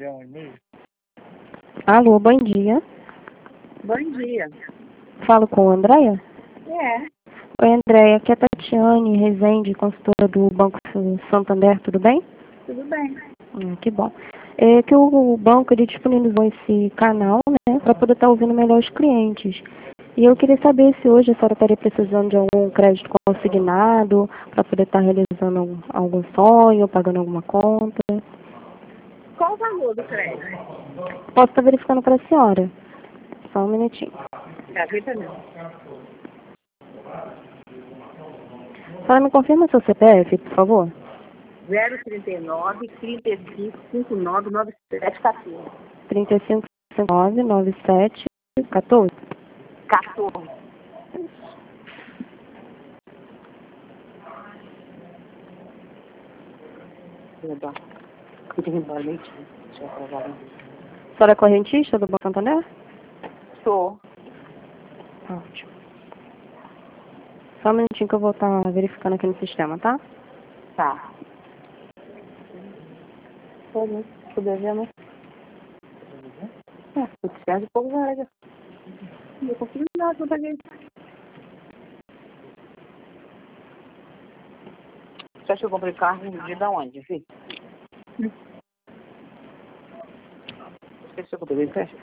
Alô, bom dia. Bom dia. Falo com a Andréia? É, Oi, Andréia, aqui é a Tatiane Rezende, consultora do Banco Santander, tudo bem? tudo bem. Que bom. É que o banco ele disponibilizou esse canal, né, para poder estar ouvindo melhor os clientes. E eu queria saber se hoje a senhora estaria precisando de algum crédito consignado, para poder estar realizando algum sonho, pagando alguma conta. Qual o valor do crédito? Posso estar verificando para a senhora? Só um minutinho. Gaveta não. A senhora me confirma seu CPF, por favor? 039 35 59 97 14. 355997 14. 14. Legal. Eu tenho que ir embora leitinho. Deixa eu aprovar. A senhora é correntista do Banco Santander? Sou. Ótimo. Só um minutinho que eu vou estar verificando aqui no sistema, tá? Tá. Tô devendo. Tô precisando de pouco velho. Não consigo nada, não paguei. Você acha que eu comprei carro de da onde, filho? Esqueci que eu comprei, fecha.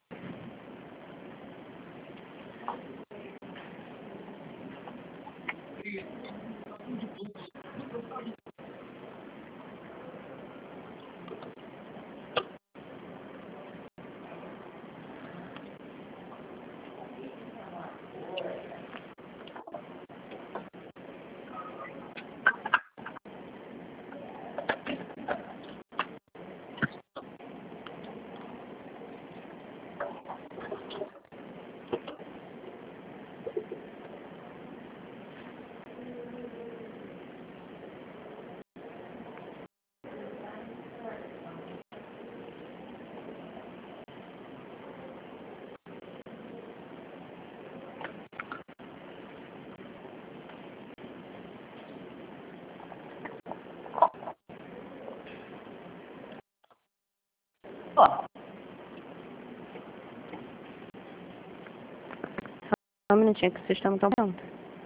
Só um minutinho que o sistema está pronto.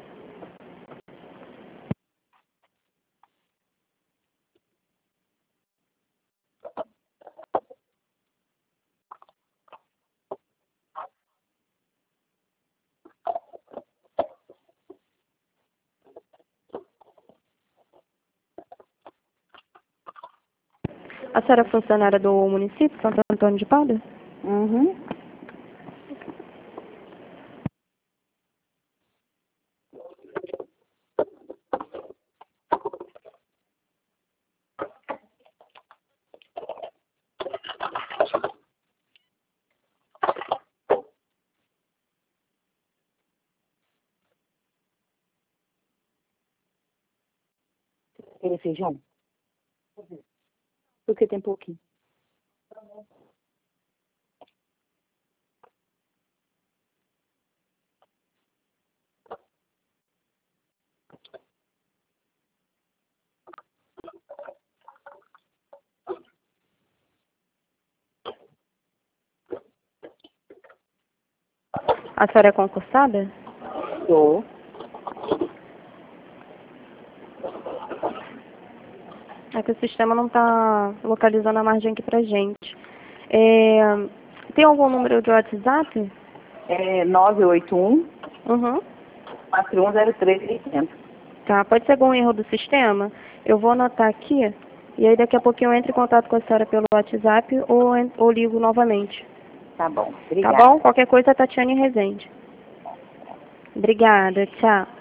A senhora é funcionária do município, Santo Antônio de Padre? Uhum. Quer feijão? Porque tem pouquinho. A senhora é concursada? Sou. É que o sistema não está localizando a margem aqui pra gente. Tem algum número de WhatsApp? É 981 Uhum. 4103 Tá, pode ser algum erro do sistema? Eu vou anotar aqui e aí daqui a pouquinho eu entro em contato com a senhora pelo WhatsApp ou ligo novamente. Tá bom. Tá Obrigada. bom? Qualquer coisa, Tatiane Rezende. Obrigada, tchau.